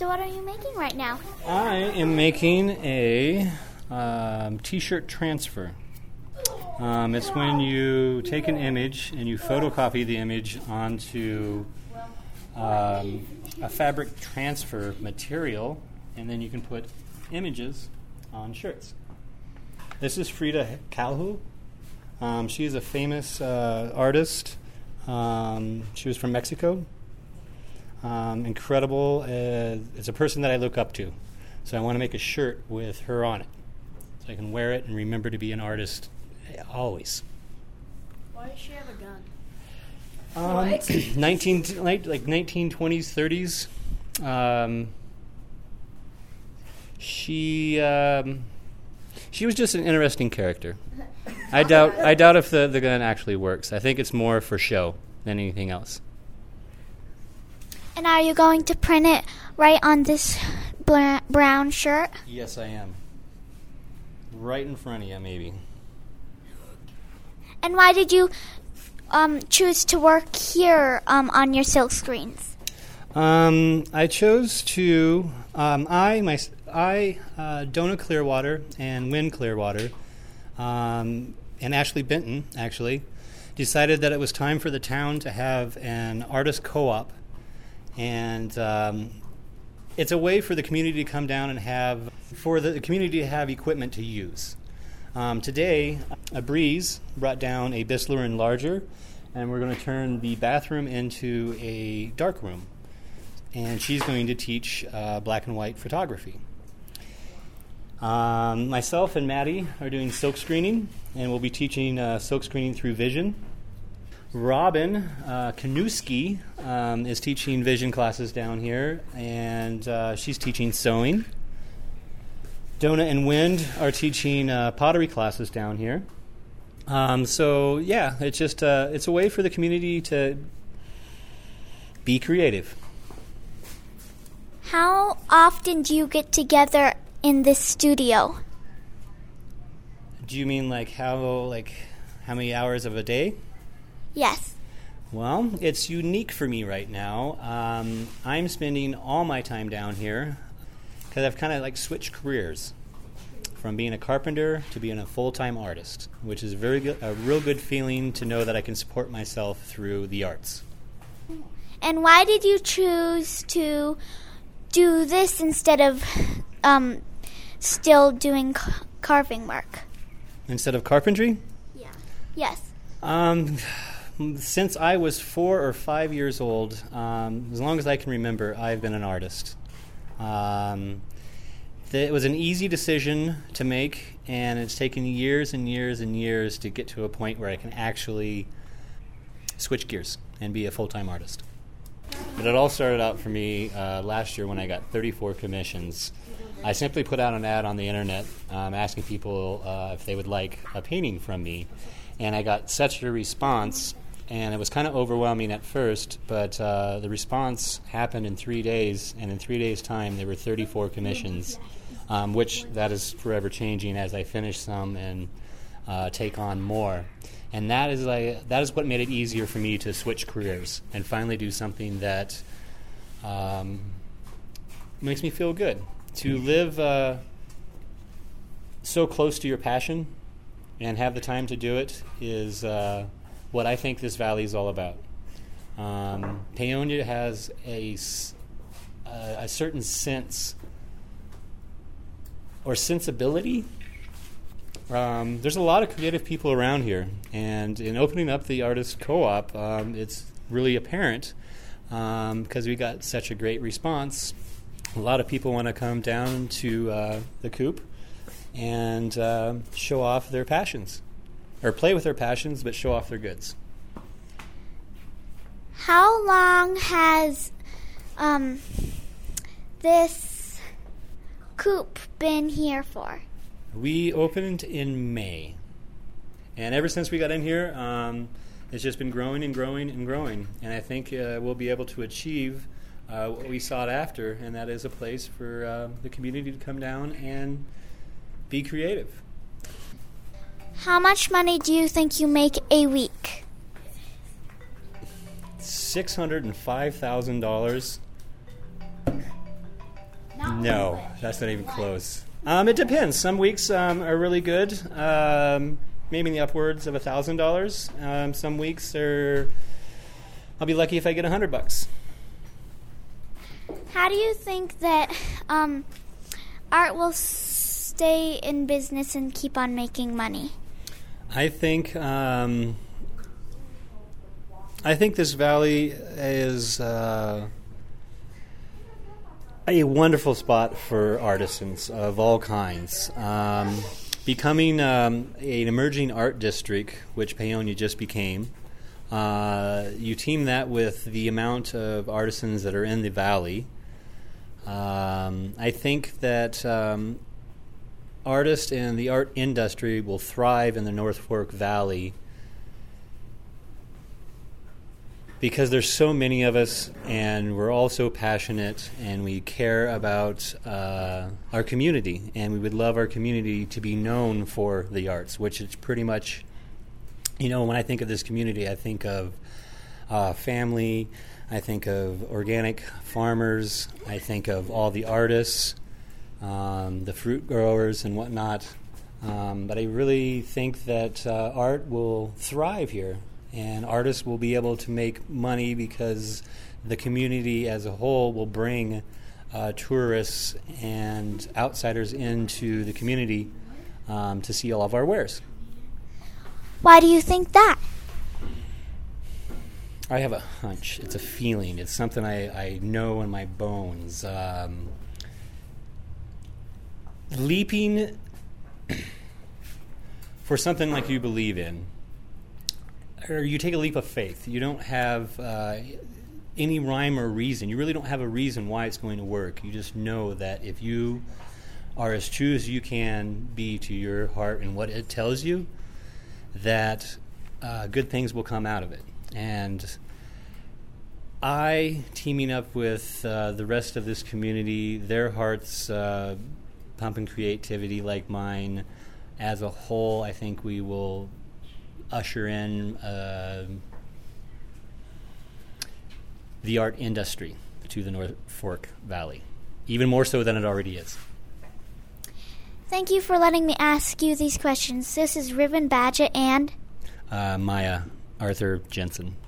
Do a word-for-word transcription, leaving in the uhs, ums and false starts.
So what are you making right now? I am making a um, t-shirt transfer. Um, it's when you take an image and you photocopy the image onto um, a fabric transfer material, and then you can put images on shirts. This is Frida Kahlo. Um, she is a famous uh, artist. Um, she was from Mexico. Um, incredible. Uh, it's a person that I look up to. So I want to make a shirt with her on it, so I can wear it and remember to be an artist always. Why does she have a gun? Um, nineteen like, like nineteen twenties, thirties. Um, she um, she was just an interesting character. I doubt I doubt if the, the gun actually works. I think it's more for show than anything else. And are you going to print it right on this bla- brown shirt? Yes, I am. Right in front of you, maybe. And why did you um, choose to work here um, on your silk screens? Um, I chose to. Um, I my I uh, Donna Clearwater and Wynn Clearwater, um, and Ashley Benton actually decided that it was time for the town to have an artist co-op, and um, it's a way for the community to come down and have for the community to have equipment to use. Um, today, a breeze brought down a Bistler Enlarger, and we're going to turn the bathroom into a dark room. And she's going to teach uh, black and white photography. Um, myself and Maddie are doing silk screening, and we'll be teaching uh, silk screening through vision. Robin uh, Kanuski um, is teaching vision classes down here, and uh, she's teaching sewing. Donna and Wind are teaching uh, pottery classes down here. Um, so yeah, it's just uh, it's a way for the community to be creative. How often do you get together in this studio? Do you mean like how like how many hours of a day? Yes. Well, it's unique for me right now. Um, I'm spending all my time down here because I've kind of like switched careers from being a carpenter to being a full-time artist, which is very good, a real good feeling to know that I can support myself through the arts. And why did you choose to do this instead of um, still doing ca- carving work? Instead of carpentry? Yeah. Yes. Um, since I was four or five years old, um, as long as I can remember, I've been an artist. Um, th- it was an easy decision to make, and it's taken years and years and years to get to a point where I can actually switch gears and be a full-time artist. But it all started out for me uh, last year when I got thirty-four commissions. I simply put out an ad on the internet um, asking people uh, if they would like a painting from me. And I got such a response, and it was kind of overwhelming at first, but uh, the response happened in three days, and in three days' time there were thirty-four commissions, um, which that is forever changing as I finish some and uh, take on more. And that is like that is what made it easier for me to switch careers and finally do something that um, makes me feel good. To live uh, so close to your passion and have the time to do it is uh, what I think this valley is all about. Um, Paonia has a, a, a certain sense or sensibility. Um, there's a lot of creative people around here, and in opening up the artist co-op, um, it's really apparent because um, we got such a great response. A lot of people want to come down to uh, the coop and uh, show off their passions, or play with their passions, but show off their goods. How long has um, this coop been here for? We opened in May, and ever since we got in here, um, it's just been growing and growing and growing, and I think uh, we'll be able to achieve uh, what we sought after, and that is a place for uh, the community to come down and be creative. How much money do you think you make a week? six hundred five thousand dollars No, that's not even close. Um, it depends. Some weeks um, are really good, um, maybe in the upwards of a thousand dollars. Um, some weeks are, I'll be lucky if I get a hundred bucks. How do you think that um, art will stay in business and keep on making money? I think um, I think this valley is uh, a wonderful spot for artisans of all kinds. Um, becoming um, an emerging art district, which Paonia just became, uh, you team that with the amount of artisans that are in the valley. Um, I think that um, artists and the art industry will thrive in the North Fork Valley because there's so many of us, and we're all so passionate, and we care about uh, our community, and we would love our community to be known for the arts, which is pretty much, you know, when I think of this community, I think of uh, family, I think of organic farmers, I think of all the artists, um, the fruit growers and whatnot, um, but I really think that uh, art will thrive here. And artists will be able to make money because the community as a whole will bring uh, tourists and outsiders into the community um, to see all of our wares. Why do you think that? I have a hunch. It's a feeling. It's something I, I know in my bones. Um, leaping for something like you believe in, or you take a leap of faith. You don't have uh, any rhyme or reason. You really don't have a reason why it's going to work. You just know that if you are as true as you can be to your heart and what it tells you, that uh, good things will come out of it. And I, teaming up with uh, the rest of this community, their hearts uh, pumping creativity like mine, as a whole, I think we will usher in uh, the art industry to the North Fork Valley, even more so than it already is. Thank you for letting me ask you these questions. This is Riven Badgett and Uh, Maya Arthur Jensen.